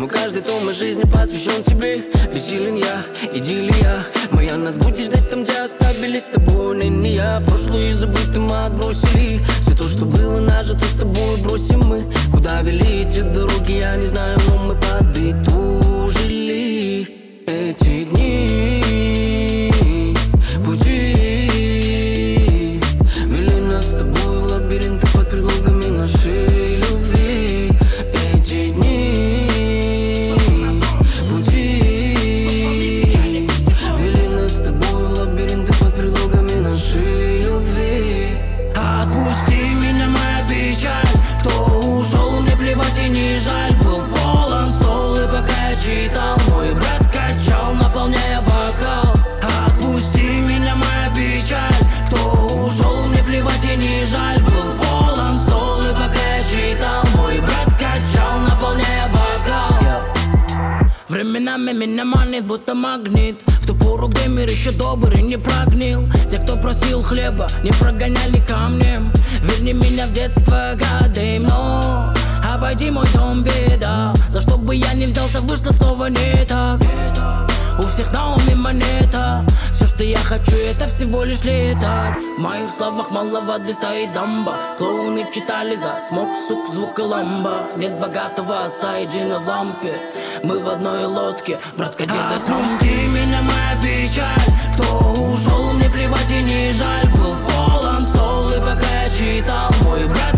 Мой каждый том из жизни посвящен тебе. Бессилен я, идиллия моя. Нас будет ждать там, где оставили с тобой ныне я. Прошлое и забыто мы отбросили. Все то, что было нажито, с тобой бросим мы. Куда вели эти дороги, я не знаю, но мы подытожили эти дни, пути вели нас с тобой в лабиринты под предлогами нашей любви. Эти дни, пути вели нас с тобой в лабиринты под предлогами нашей любви. Отпусти меня, моя печаль. Кто ушел, мне плевать и не жаль. Был полон стол, и пока я читал, мой брат качал, наполняя бокал. Отпусти меня, моя печаль. Кто ушел, мне плевать и не жаль. Был полон стол, и пока я читал, мой брат качал, наполняя бокал. Временами меня манит, будто магнит, в ту пору, где мир еще добрый не прогнил. Те, кто просил хлеба, не прогоняли камнем. Верни меня в детство, годы, но обойди мой дом, беда. За что бы я не взялся, вышло снова не так. У всех на уме монета. Все, что я хочу, это всего лишь летать. В моих словах мало воды, стоит дамба. Клоуны читали за смог, сук, звук и ламба. Нет богатого отца и джина в лампе. Мы в одной лодке, братка, дерзай. Отпусти меня, моя печаль. Кто ушел, мне плевать и не жаль. Был полон стол, и пока я читал, мой брат